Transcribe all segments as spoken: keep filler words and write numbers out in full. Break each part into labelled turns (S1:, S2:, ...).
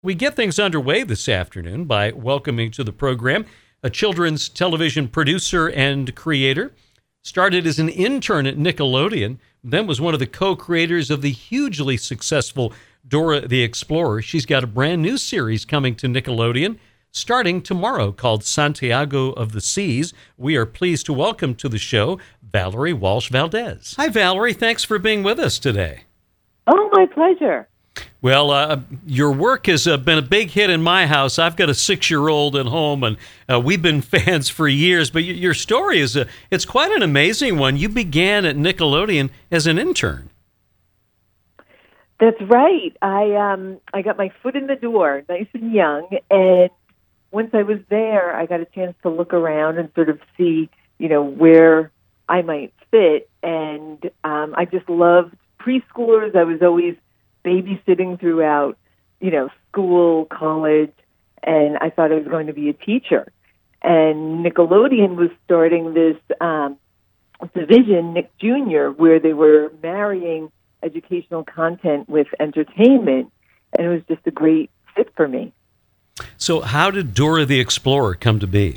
S1: We get things underway this afternoon by welcoming to the program a children's television producer and creator. Started as an intern at Nickelodeon, then was one of the co-creators of the hugely successful Dora the Explorer. She's got a brand new series coming to Nickelodeon starting tomorrow called Santiago of the Seas. We are pleased to welcome to the show Valerie Walsh Valdez. Hi, Valerie. Thanks for being with us today.
S2: Oh, my pleasure.
S1: Well, uh, your work has uh, been a big hit in my house. I've got a six-year-old at home, and uh, we've been fans for years. But y- your story is a, it's quite an amazing one. You began at Nickelodeon as an intern.
S2: That's right. I um I got my foot in the door, nice and young, and once I was there, I got a chance to look around and sort of see, you know, where I might fit. And um, I just loved preschoolers. I was always babysitting throughout, you know, school, college, and I thought I was going to be a teacher. And Nickelodeon was starting this um, division, Nick Junior, where they were marrying educational content with entertainment, and it was just a great fit for me.
S1: So how did Dora the Explorer come to be?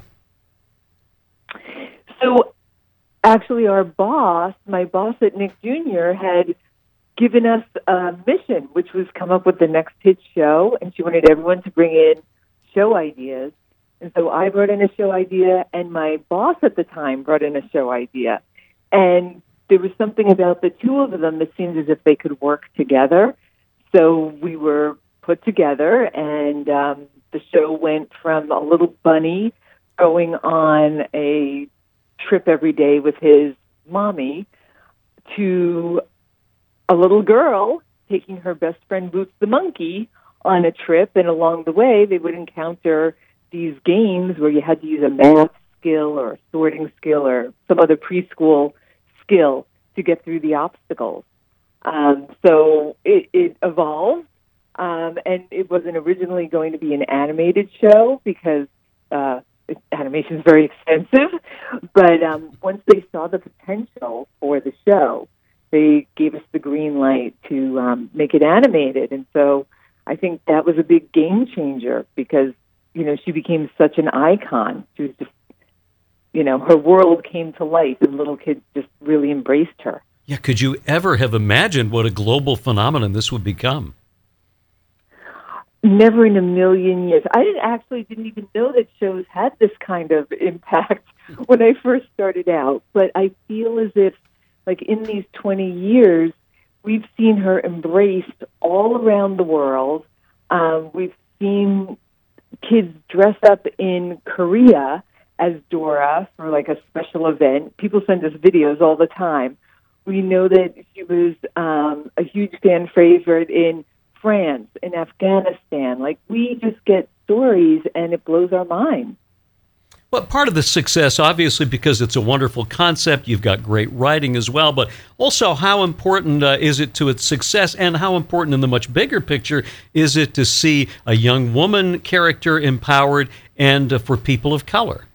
S2: So actually our boss, my boss at Nick Junior, had given us a mission, which was come up with the next hit show, and she wanted everyone to bring in show ideas. And so I brought in a show idea, and my boss at the time brought in a show idea. And there was something about the two of them that seemed as if they could work together. So we were put together, and um, the show went from a little bunny going on a trip every day with his mommy to a little girl taking her best friend Boots the monkey on a trip, and along the way they would encounter these games where you had to use a math skill or a sorting skill or some other preschool skill to get through the obstacles. Um, so it, it evolved, um, and it wasn't originally going to be an animated show because uh, animation is very expensive, but um, once they saw the potential for the show, they gave us the green light to um, make it animated. And so I think that was a big game changer because, you know, she became such an icon. She was just, you know, her world came to life and little kids just really embraced her.
S1: Yeah, could you ever have imagined what a global phenomenon this would become?
S2: Never in a million years. I didn't actually didn't even know that shows had this kind of impact when I first started out. But I feel as if, like, in these twenty years, we've seen her embraced all around the world. Um, we've seen kids dress up in Korea as Dora for, like, a special event. People send us videos all the time. We know that she was um, a huge fan favorite in France, in Afghanistan. Like, we just get stories, and it blows our mind.
S1: Well, part of the success, obviously, because it's a wonderful concept, you've got great writing as well, but also how important uh, is it to its success, and how important in the much bigger picture is it to see a young woman character empowered and uh, for people of color?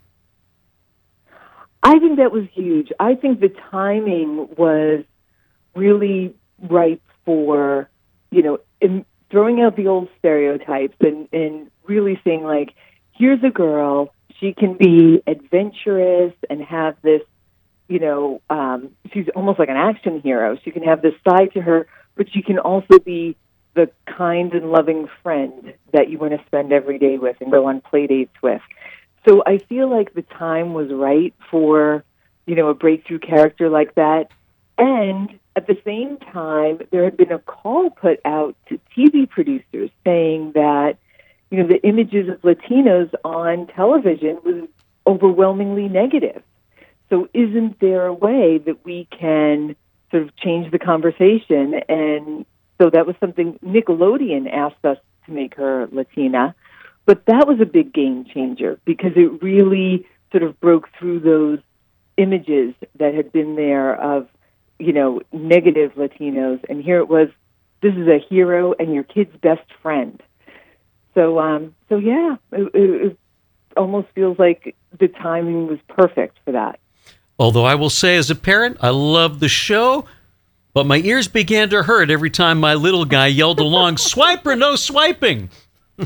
S2: I think that was huge. I think the timing was really ripe for, you know, in throwing out the old stereotypes and, and really saying, like, here's a girl. She can be adventurous and have this, you know, um, she's almost like an action hero. She can have this side to her, but she can also be the kind and loving friend that you want to spend every day with and go on play dates with. So I feel like the time was right for, you know, a breakthrough character like that. And at the same time, there had been a call put out to T V producers saying that, you know, the images of Latinos on television was overwhelmingly negative. So isn't there a way that we can sort of change the conversation? And so that was something Nickelodeon asked us to make her Latina. But that was a big game changer because it really sort of broke through those images that had been there of, you know, negative Latinos. And here it was, this is a hero and your kid's best friend. So, um, so yeah, it, it, it almost feels like the timing was perfect for that.
S1: Although I will say, as a parent, I love the show, but my ears began to hurt every time my little guy yelled along, "Swipe or no swiping."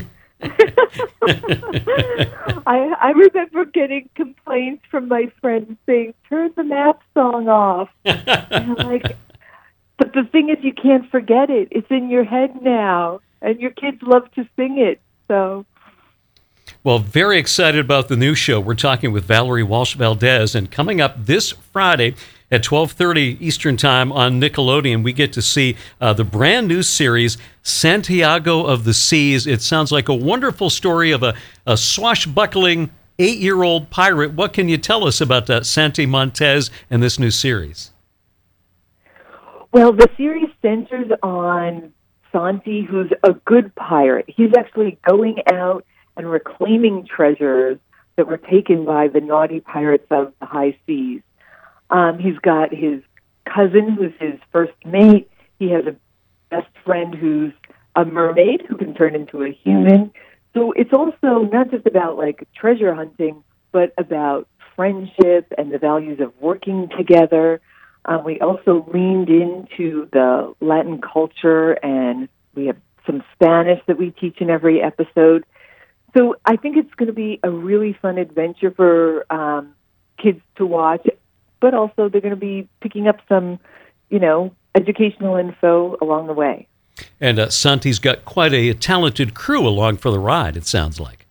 S2: I I remember getting complaints from my friends saying, "Turn the Map song off." And I'm like, but the thing is, you can't forget it. It's in your head now, and your kids love to sing it. So.
S1: Well, very excited about the new show. We're talking with Valerie Walsh Valdez, and coming up this Friday at twelve thirty Eastern Time on Nickelodeon, we get to see uh, the brand new series, Santiago of the Seas. It sounds like a wonderful story of a, a swashbuckling eight-year-old pirate. What can you tell us about uh, Santi Montez and this new series?
S2: Well, the series centers on Santi, who's a good pirate. He's actually going out and reclaiming treasures that were taken by the naughty pirates of the high seas. Um, he's got his cousin, who's his first mate. He has a best friend who's a mermaid who can turn into a human. So it's also not just about like treasure hunting, but about friendship and the values of working together. Um, we also leaned into the Latin culture, and we have some Spanish that we teach in every episode. So I think it's going to be a really fun adventure for um, kids to watch, but also they're going to be picking up some, you know, educational info along the way.
S1: And uh, Santi's got quite a talented crew along for the ride, it sounds like.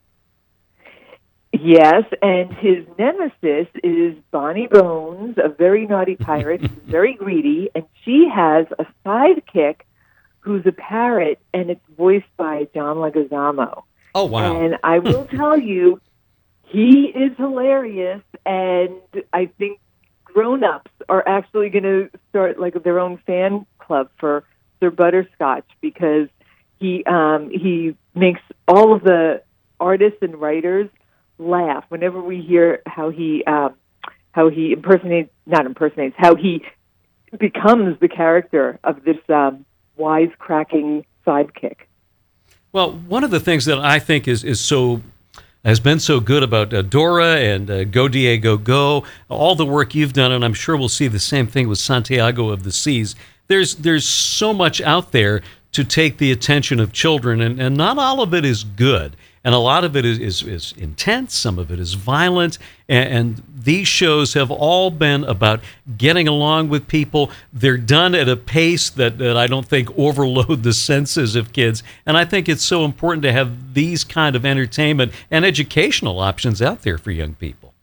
S2: Yes, and his nemesis is Bonnie Bones, a very naughty pirate who's very greedy, and she has a sidekick who's a parrot, and it's voiced by John Leguizamo.
S1: Oh, wow.
S2: And I will tell you, he is hilarious, and I think grown-ups are actually going to start like their own fan club for Sir Butterscotch, because he um, he makes all of the artists and writers laugh whenever we hear how he um, how he impersonates, not impersonates, how he becomes the character of this um, wisecracking sidekick.
S1: Well, one of the things that I think is, is so has been so good about uh, Dora and uh, Go Diego Go, all the work you've done, and I'm sure we'll see the same thing with Santiago of the Seas. There's there's so much out there to take the attention of children, and, and not all of it is good. And a lot of it is, is, is intense, some of it is violent, and, and these shows have all been about getting along with people. They're done at a pace that, that I don't think overload the senses of kids, and I think it's so important to have these kind of entertainment and educational options out there for young people.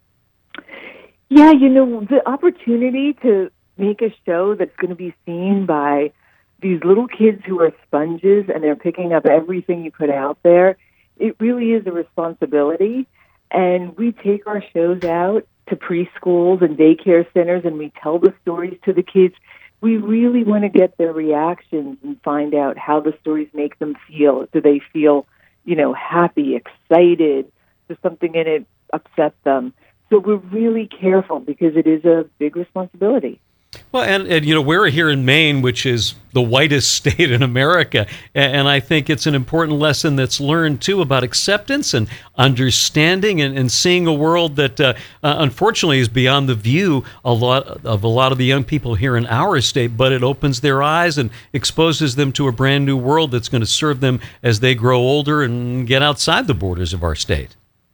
S2: Yeah, you know, the opportunity to make a show that's going to be seen by these little kids who are sponges and they're picking up everything you put out there, it really is a responsibility, and we take our shows out to preschools and daycare centers, and we tell the stories to the kids. We really want to get their reactions and find out how the stories make them feel. Do they feel, you know, happy, excited? Does something in it upset them? So we're really careful because it is a big responsibility.
S1: Well, and, and, you know, we're here in Maine, which is the whitest state in America, and, and I think it's an important lesson that's learned, too, about acceptance and understanding and, and seeing a world that, uh, uh, unfortunately, is beyond the view a lot of a lot of the young people here in our state, but it opens their eyes and exposes them to a brand new world that's going to serve them as they grow older and get outside the borders of our state.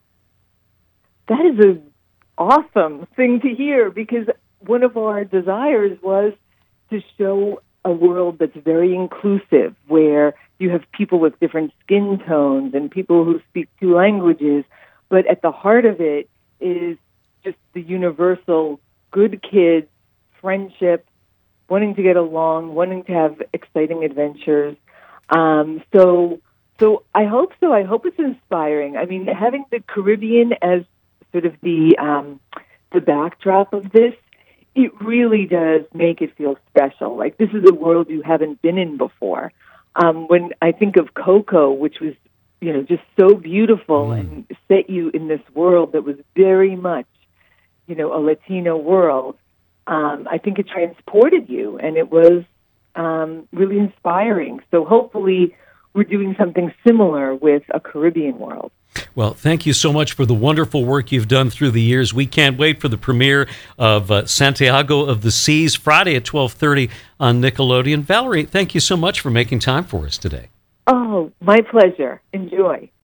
S2: That is an awesome thing to hear, because one of our desires was to show a world that's very inclusive, where you have people with different skin tones and people who speak two languages, but at the heart of it is just the universal good kids, friendship, wanting to get along, wanting to have exciting adventures. Um, so, so I hope so. I hope it's inspiring. I mean, having the Caribbean as sort of the um, the backdrop of this, it really does make it feel special. Like, this is a world you haven't been in before. Um, when I think of Coco, which was, you know, just so beautiful mm. and set you in this world that was very much, you know, a Latino world, um, I think it transported you, and it was um, really inspiring. So hopefully we're doing something similar with a Caribbean world.
S1: Well, thank you so much for the wonderful work you've done through the years. We can't wait for the premiere of uh, Santiago of the Seas, Friday at twelve thirty on Nickelodeon. Valerie, thank you so much for making time for us today.
S2: Oh, my pleasure. Enjoy.